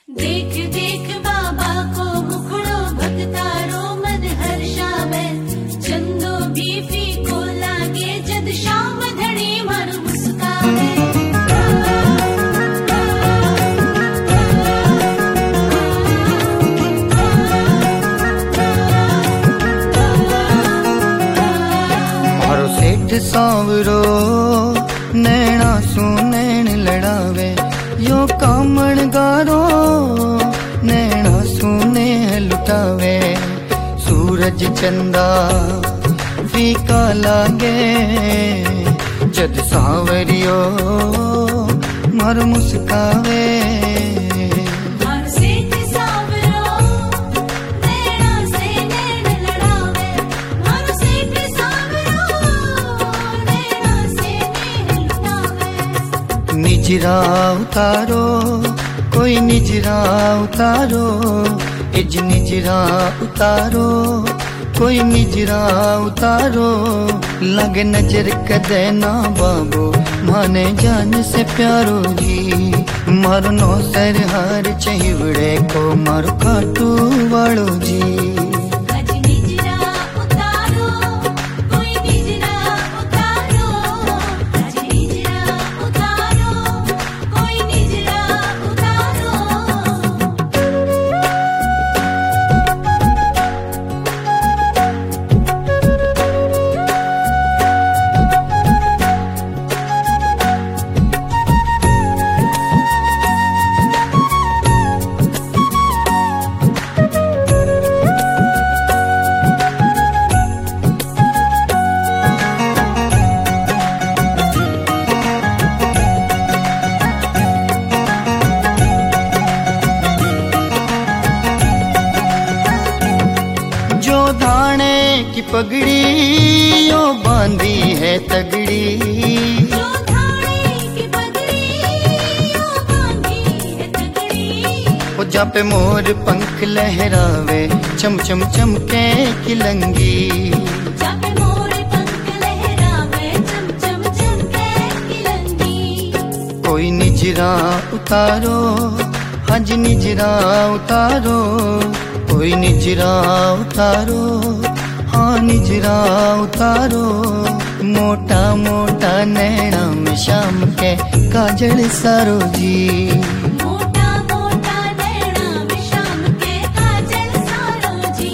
देख देख बाबा को मुखड़ो भक्तारो मन हर्षावे चंदो भी फीको लागे जद शाम धड़ी मन मुस्कावे मारो सेठ सांवरो नैना सुनैन लड़ावे यो कामण गारो नैना सुने लुटावे सूरज चंदा फीका लागे जद सांवरियो मारो मुस्कावे निजरा उतारो कोई निजरा उतारो इज निजरा उतारो कोई निजरा उतारो लगे नजर कदे ना बाबो माने जान से प्यारो जी मारो नो सर हार चाहिवड़े को मारो खाटू वालो जी की पगड़ी यो बांधी है तगड़ी जो थाने की पगड़ी यो बांधी है तगड़ी वो जा पे मोर पंख लहरावे चम चम चमके किलंगी जा पे मोर पंख लहरावे चम चम चमके किलंगी कोई निजरा उतारो हज निजरा उतारो कोई निजरा उतारो हाँ निजरा उतारो मोटा मोटा नैना में शाम के काजल सारो जी मोटा मोटा नैना में शाम के काजल सारो जी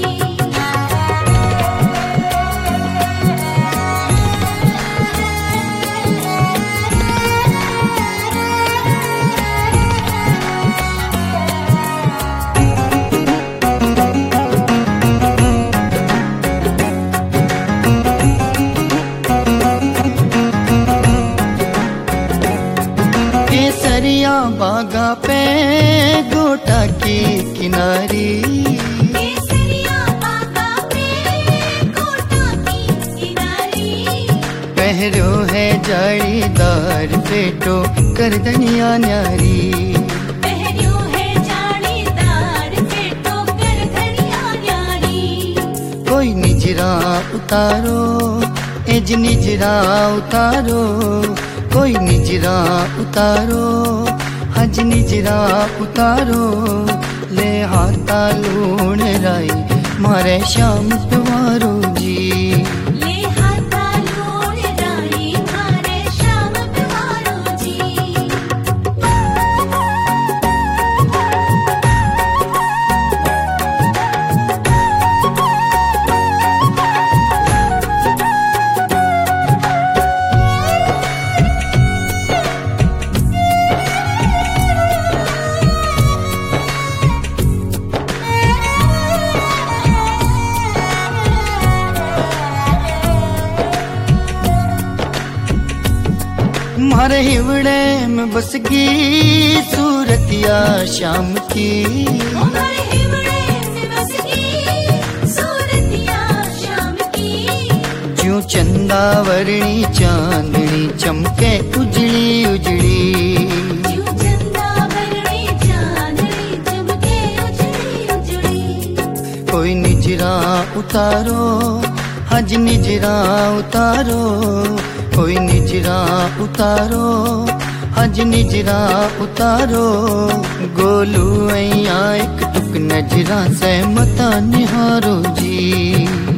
केसरिया बागा पे गोटा की किनारी केसरिया बागा पे गोटा की किनारी पहरो है जाड़ीदार पेटो करदनिया न्यारी पहरियो है जाड़ीदार पेटो करदनिया न्यारी कोई निजरा उतारो एज निजरा उतारो कोई निजरा उतारो हज निजरा उतारो ले हाथा लूण राई मारे शाम तुम्हारो जी ले हाथा लूण राई मारे शाम तुम्हारो जी मारे हिवड़े में बस गई सूरतिया शाम की हमारे हिवड़े में बस गई सूरतिया शाम की जो चंदा वर्णी चांदनी चमके उजड़ी उजड़ी जो चंदा वर्णी चांदनी चमके उजड़ी उजड़ी कोई निजरा उतारो हज निजरा उतारो कोई निजरा उतारो हज निजरा उतारो गोलू ऐं एक टुक नजरा से मता निहारो जी।